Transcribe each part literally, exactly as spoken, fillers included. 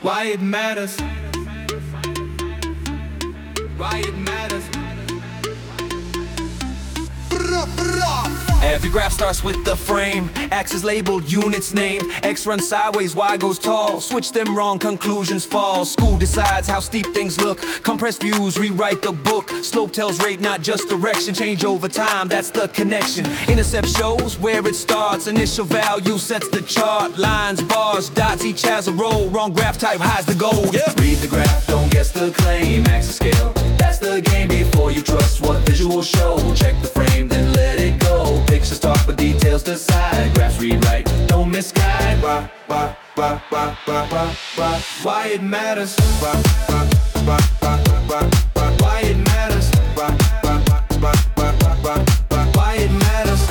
Why it matters. Why it matters. Every graph starts with the frame. X is labeled, units named. X runs sideways, Y goes tall. Switch them wrong, conclusions fall. School decides how steep things look. Compressed views, rewrite the book. Slope tells rate, not just direction. Change over time, that's the connection. Intercept shows where it starts. Initial value sets the chart. Lines, bars, dots, each has a role. Wrong graph type hides the goal. Yeah. Read the graph, don't guess the claim. Axis scale, that's the game. Before you trust what visuals show, check the frame, then let it go. Pictures talk, but details decide. Graphs read right, don't misguide. Why, why, why, why, why, why, why, why it matters. Why, why, why, why, why, why, why it matters. Why, why, why, why, why, why, why, why it matters.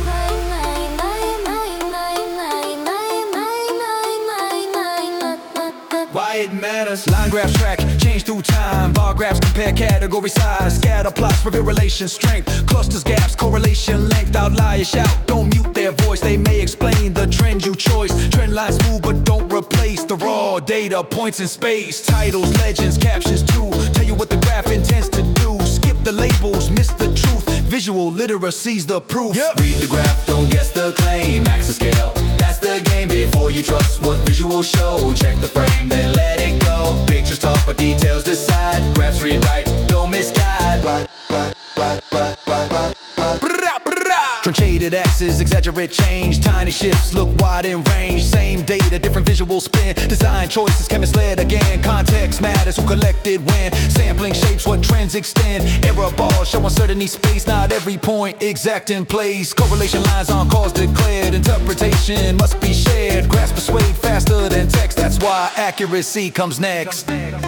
Why it matters. Line graphs track, change through time. Bar graphs compare category size. Scatter plots reveal relation strength. Clusters, gaps, correlation length. Outliers shout, don't mute their voice. They may explain the trend you choice. Trend lines move but don't replace the raw data, points in space. Titles, legends, captions too. Tell you what the graph intends to do. Skip the labels, miss the truth. Visual literacy's the proof. Yep. Read the graph, don't guess the claim. Axis scale, that's the game. Before you trust what visuals show, check the frame, then let it go. Pictures talk, but details decide. Graphs read right, don't misguide. Blah, blah, blah, blah, blah, blah, blah. Truncated axes, exaggerate change. Tiny shifts look wide in range. Same data, different visual spin. Design choices can mislead again. Context matters, who collected when. Sampling shapes what trends extend. Error bars show uncertainty space. Not every point exact in place. Correlation lines on cause declared. Interpretation must be shared. Graphs persuade faster than text. That's why accuracy comes next.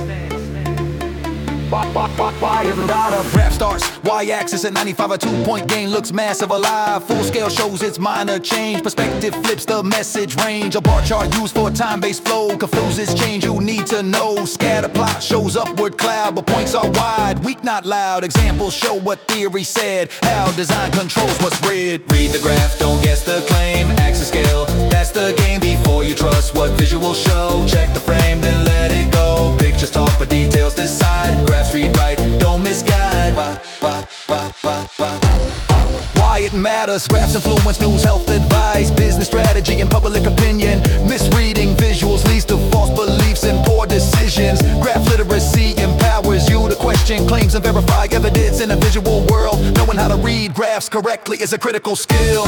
Why, why, why, why is the data? Graph starts, y-axis at ninety-five. A two-point gain looks massive alive. Full scale shows its minor change. Perspective flips the message range. A bar chart used for time-based flow confuses change you need to know. Scatter plot shows upward cloud, but points are wide, weak not loud. Examples show what theory said. How design controls what's read. Read the graph, don't guess the claim. Axis scale, that's the game. Before you trust what visuals show, check the frame, then let it go. Pictures talk, but details decide. Graphs read right, don't misguide. Why, why, why, why, why, why it matters. Graphs influence news, health advice, business strategy, and public opinion. Misreading visuals leads to false beliefs and poor decisions. Graph literacy empowers you to question claims and verify evidence in a visual world. Knowing how to read graphs correctly is a critical skill.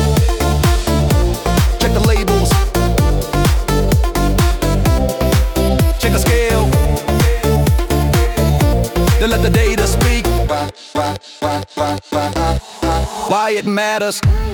Check the labels, check the scale, then let the data speak. Why it matters.